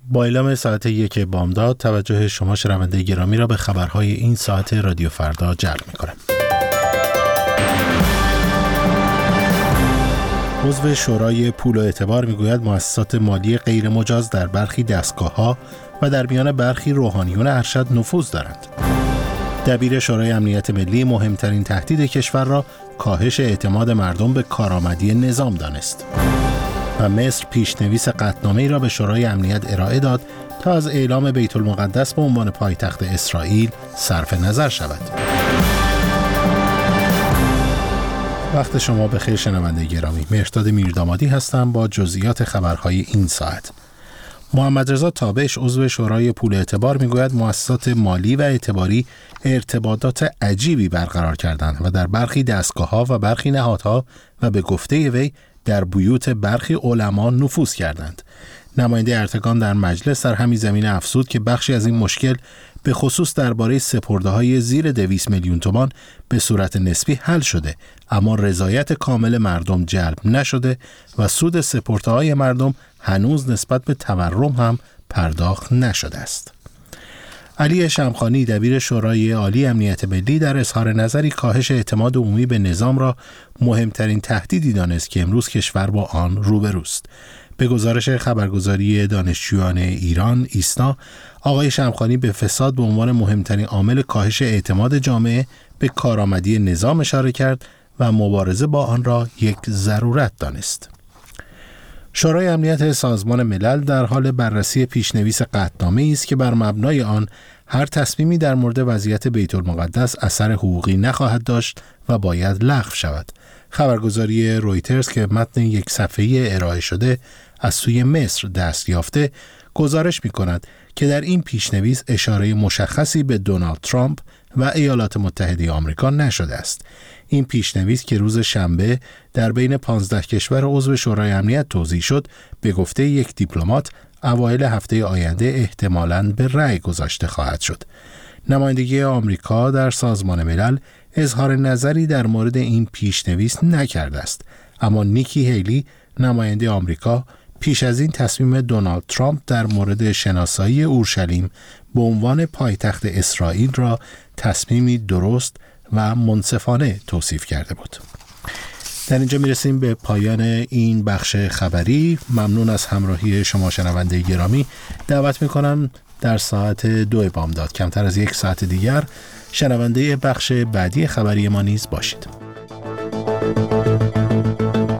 با اعلام ساعت 1 بامداد توجه شما شنونده گرامی را به خبرهای این ساعت رادیو فردا جلب می‌کنم. عضو شورای پول و اعتبار میگوید مؤسسات مالی غیر مجاز در برخی دستگاه‌ها و در میان برخی روحانیون ارشد نفوذ دارند. دبیر شورای امنیت ملی مهمترین تهدید کشور را کاهش اعتماد مردم به کارآمدی نظام دانست. و مصر پیشنویس قطعنامه‌ای را به شورای امنیت ارائه داد تا از اعلام بیت المقدس به عنوان پایتخت اسرائیل صرف نظر شود. وقت شما بخیر شنونده گرامی. مهرداد میردامادی هستم با جزئیات خبرهای این ساعت. محمد رضا تابش عضو شورای پول اعتبار میگوید مؤسسات مالی و اعتباری ارتباطات عجیبی برقرار کردند و در برخی دستگاه‌ها و برخی نهادها و به گفته وی در بیوت برخی علما نفوذ کردند. نماینده ارتکان در مجلس در همین زمینه افزود که بخشی از این مشکل به خصوص درباره سپرده‌های زیر 200 میلیون تومان به صورت نسبی حل شده، اما رضایت کامل مردم جلب نشده و سود سپرده‌های مردم هنوز نسبت به تورم هم پرداخت نشده است. علی شمخانی دبیر شورای عالی امنیت ملی در اظهار نظری کاهش اعتماد عمومی به نظام را مهمترین تهدیدی دانست که امروز کشور با آن روبروست. به گزارش خبرگزاری دانشجویان ایران ایسنا، آقای شمخانی به فساد به عنوان مهمترین عامل کاهش اعتماد جامعه به کارآمدی نظام اشاره کرد و مبارزه با آن را یک ضرورت دانست. شورای امنیت سازمان ملل در حال بررسی پیشنویس قطعنامه‌ای است که بر مبنای آن هر تصمیمی در مورد وضعیت بیت المقدس اثر حقوقی نخواهد داشت و باید لغو شود. خبرگزاری رویترز که متن یک صفحه‌ای ارائه شده از سوی مصر دست یافته گزارش می‌کند که در این پیشنویس اشاره مشخصی به دونالد ترامپ و ایالات متحده آمریکا نشده است. این پیشنویس که روز شنبه در بین 15 کشور عضو شورای امنیت توزیع شد، به گفته یک دیپلمات اوایل هفته آینده احتمالاً به رأی گذاشته خواهد شد. نمایندگی آمریکا در سازمان ملل اظهار نظری در مورد این پیشنویس نکرده است، اما نیکی هیلی نماینده آمریکا پیش از این تصمیم دونالد ترامپ در مورد شناسایی اورشلیم به عنوان پایتخت اسرائیل را تصمیمی درست و منصفانه توصیف کرده بود. در اینجا میرسیم به پایان این بخش خبری. ممنون از همراهی شما شنونده گرامی. دعوت میکنم در ساعت 2 بامداد کمتر از یک ساعت دیگر شنونده بخش بعدی خبری ما نیز باشید.